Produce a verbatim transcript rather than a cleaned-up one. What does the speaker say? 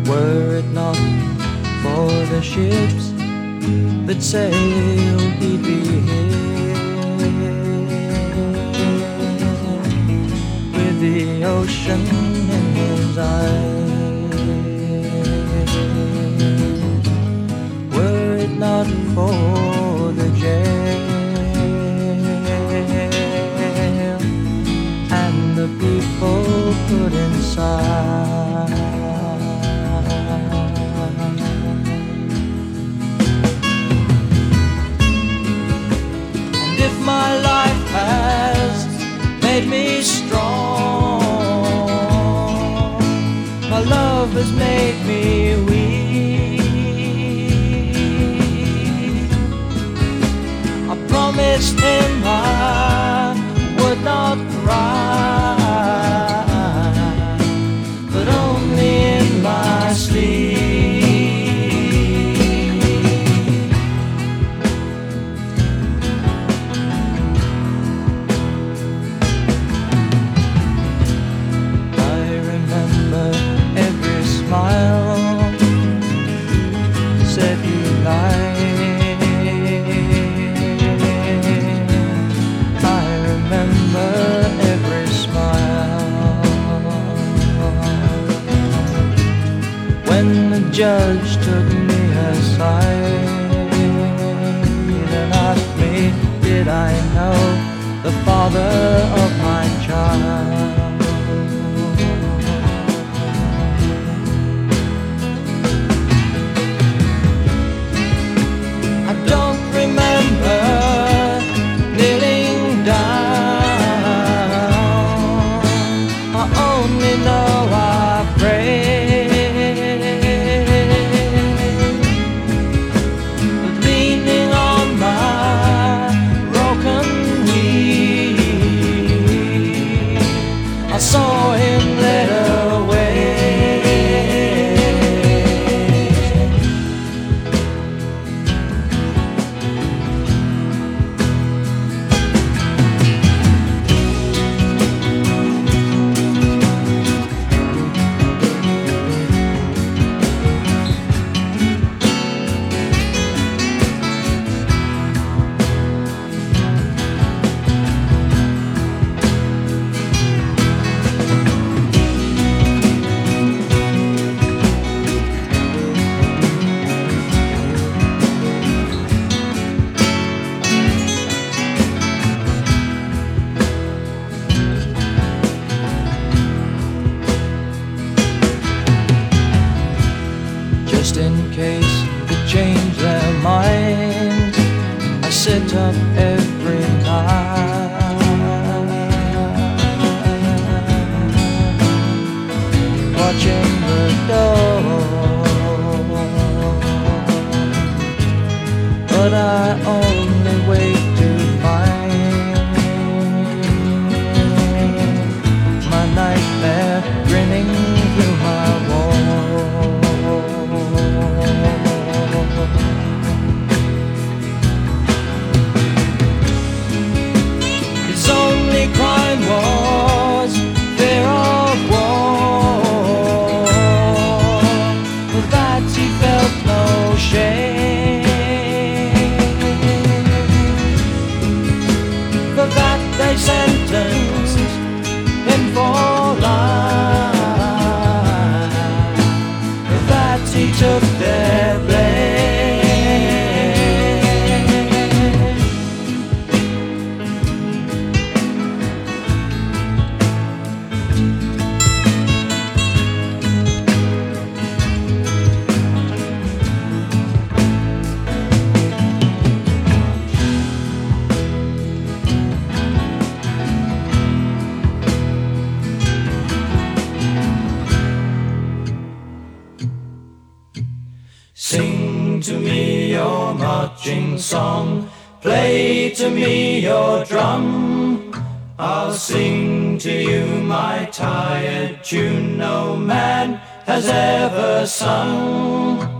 Were it not for the ships that sail, he'd be here with the ocean in his eyes. Were it not for the jail and the people put inside, my life has made me strong, my love has made me weak. I promised him I would not cry, but only in my sleep. Said you lied. I remember every smile when the judge took me aside and asked me, did I know the father of my child? I saw him led away. Just in case they change their minds, I sit up every night watching the door, but I only wait to find my nightmare grinning through my wall. His only crime was fear of war, for that he felt no shame, for that they sentenced him for life, for that he took their blame. Sing to me your marching song, play to me your drum. I'll sing to you my tired tune no man has ever sung.